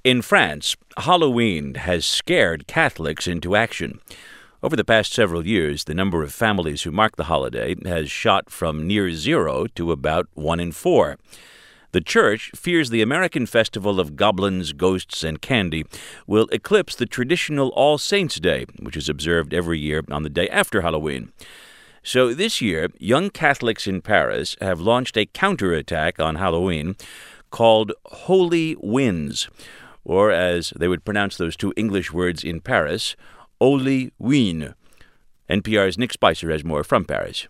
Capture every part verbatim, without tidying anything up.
In France, Halloween has scared Catholics into action. Over the past several years, the number of families who mark the holiday has shot from near zero to about one in four. The Church fears the American festival of goblins, ghosts, and candy will eclipse the traditional All Saints' Day, which is observed every year on the day after Halloween. So this year, young Catholics in Paris have launched a counterattack on Halloween called Holy Winds, or as they would pronounce those two English words in Paris, Holy Ween. N P R's Nick Spicer has more from Paris.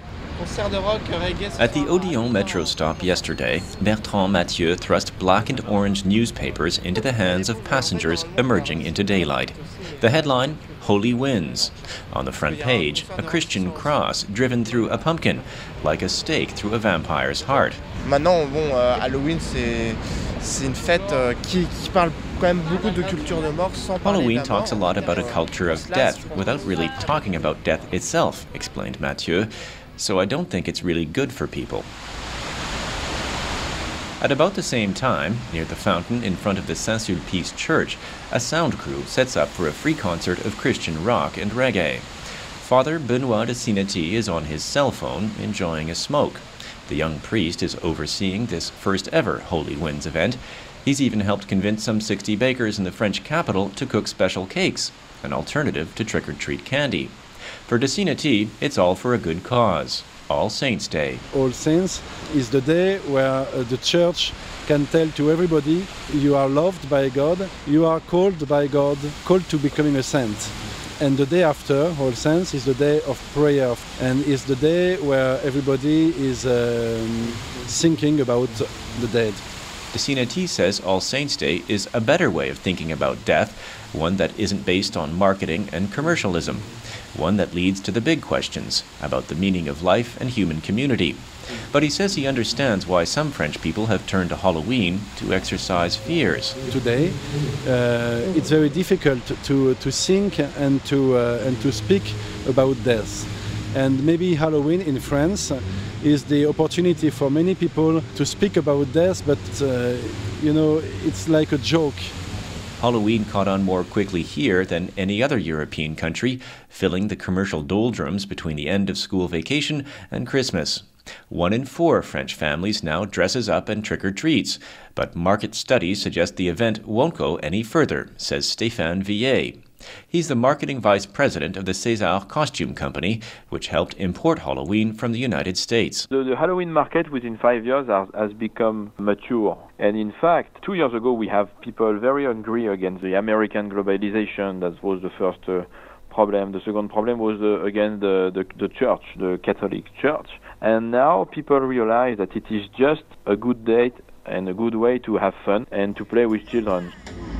At the Odeon metro stop yesterday, Bertrand Mathieu thrust black and orange newspapers into the hands of passengers emerging into daylight. The headline, Holy Winds. On the front page, a Christian cross driven through a pumpkin, like a stake through a vampire's heart. Maintenant, bon, euh, Halloween, c'est c'est une fête euh, qui, qui parle quand même beaucoup de culture de mort sans parler Halloween talks a lot about a culture of death without really talking about death itself, explained Mathieu. So I don't think it's really good for people. At about the same time, near the fountain in front of the Saint-Sulpice Church, a sound crew sets up for a free concert of Christian rock and reggae. Father Benoit de Sinati is on his cell phone, enjoying a smoke. The young priest is overseeing this first ever Holy Winds event. He's even helped convince some sixty bakers in the French capital to cook special cakes, an alternative to trick-or-treat candy. For de Sinati, it's all for a good cause. All Saints' Day. All Saints is the day where uh, the Church can tell to everybody you are loved by God, you are called by God, called to becoming a saint. And the day after, All Saints, is the day of prayer, and is the day where everybody is um, thinking about the dead. De Sinati says All Saints' Day is a better way of thinking about death, one that isn't based on marketing and commercialism, one that leads to the big questions about the meaning of life and human community. But he says he understands why some French people have turned to Halloween to exercise fears. Today, uh, it's very difficult to to think and to uh, and to speak about death. And maybe Halloween in France is the opportunity for many people to speak about death, but uh, you know, it's like a joke. Halloween caught on more quickly here than any other European country, filling the commercial doldrums between the end of school vacation and Christmas. One in four French families now dresses up and trick-or-treats, but market studies suggest the event won't go any further, says Stéphane Villet. He's the marketing vice president of the César Costume Company, which helped import Halloween from the United States. The, the Halloween market within five years has, has become mature. And in fact, two years ago we have people very angry against the American globalization. That was the first uh, problem. The second problem was uh, against the, the, the church, the Catholic Church. And now people realize that it is just a good date and a good way to have fun and to play with children.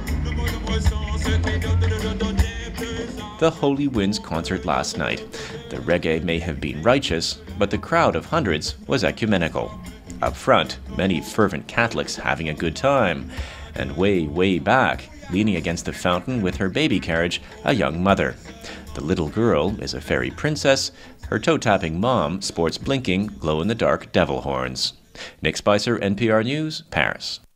The Holy Winds concert last night. The reggae may have been righteous, but the crowd of hundreds was ecumenical. Up front, many fervent Catholics having a good time. And way, way back, leaning against the fountain with her baby carriage, a young mother. The little girl is a fairy princess. Her toe-tapping mom sports blinking, glow-in-the-dark devil horns. Nick Spicer, N P R News, Paris.